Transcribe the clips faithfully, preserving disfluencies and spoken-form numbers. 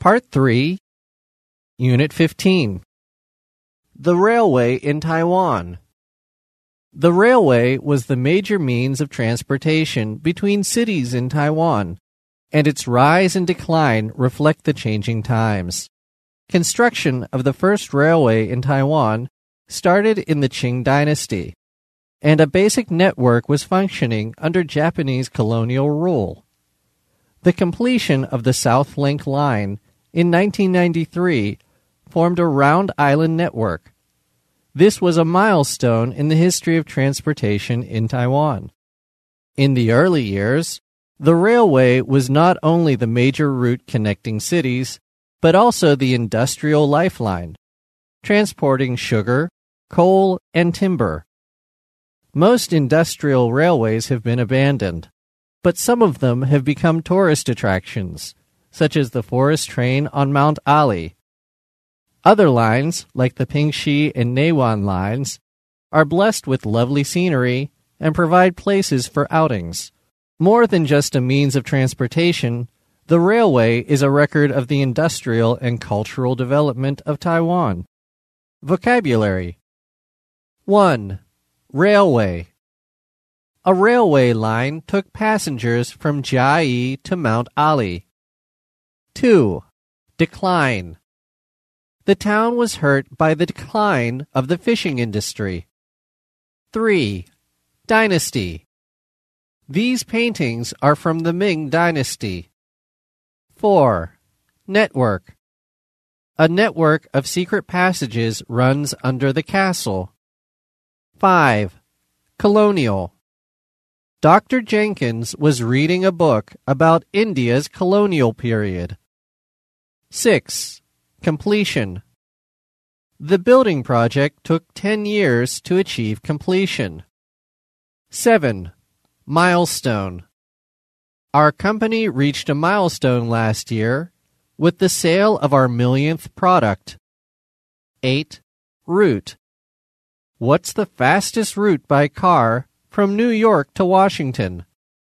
Part three, Unit fifteen. The Railway in Taiwan. The railway was the major means of transportation between cities in Taiwan, and its rise and decline reflect the changing times. Construction of the first railway in Taiwan started in the Qing dynasty, and a basic network was functioning under Japanese colonial rule. The completion of the South Link Line in nineteen ninety-three formed a round island network. This was a milestone in the history of transportation in Taiwan. In the early years, the railway was not only the major route connecting cities, but also the industrial lifeline, transporting sugar, coal, and timber. Most industrial railways have been abandoned, but some of them have become tourist attractions, such as the forest train on Mount Ali. Other lines, like the Pingxi and Neiwan lines, are blessed with lovely scenery and provide places for outings. More than just a means of transportation, the railway is a record of the industrial and cultural development of Taiwan. Vocabulary. one. Railway. A railway line took passengers from Chiayi to Mount Ali. two. Decline. The town was hurt by the decline of the fishing industry. three. Dynasty. These paintings are from the Ming Dynasty. four. Network. A network of secret passages runs under the castle. five. Colonial. Doctor Jenkins was reading a book about India's colonial period. six. Completion. The building project took ten years to achieve completion. seven. Milestone. Our company reached a milestone last year with the sale of our millionth product. eight. Route. What's the fastest route by car from New York to Washington?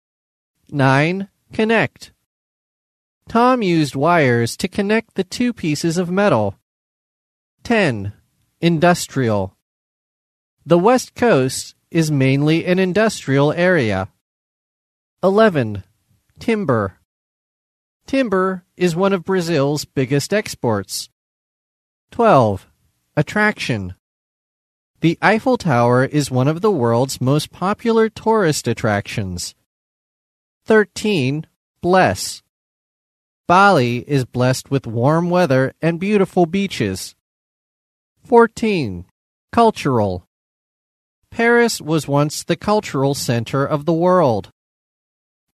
nine. Connect. Tom used wires to connect the two pieces of metal. ten. Industrial. The West Coast is mainly an industrial area. eleven. Timber. Timber is one of Brazil's biggest exports. twelve. Attraction. The Eiffel Tower is one of the world's most popular tourist attractions. thirteen. Bless. Bali is blessed with warm weather and beautiful beaches. fourteen. Cultural. Paris was once the cultural center of the world.